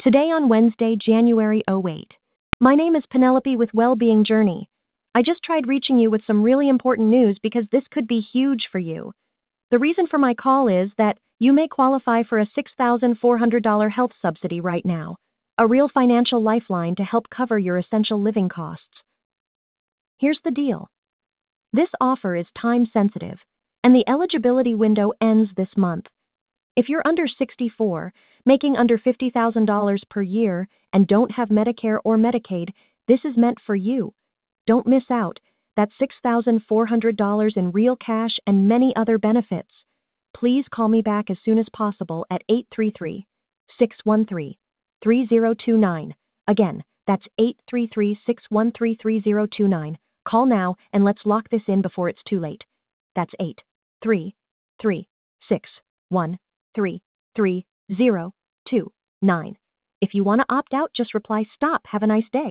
Today on Wednesday, January 08. My name is Penelope with Wellbeing Journey. I just tried reaching you with some really important news because this could be huge for you. The reason for my call is that you may qualify for a $6,400 health subsidy right now, a real financial lifeline to help cover your essential living costs. Here's the deal. This offer is time sensitive, and the eligibility window ends this month. If you're under 64, making under $50,000 per year, and don't have Medicare or Medicaid, this is meant for you. Don't miss out. That's $6,400 in real cash and many other benefits. Please call me back as soon as possible at 833-613-3029. Again, that's 833-613-3029. Call now and let's lock this in before it's too late. That's 833-613-3029. If you want to opt out, just reply "Stop. Have a nice day."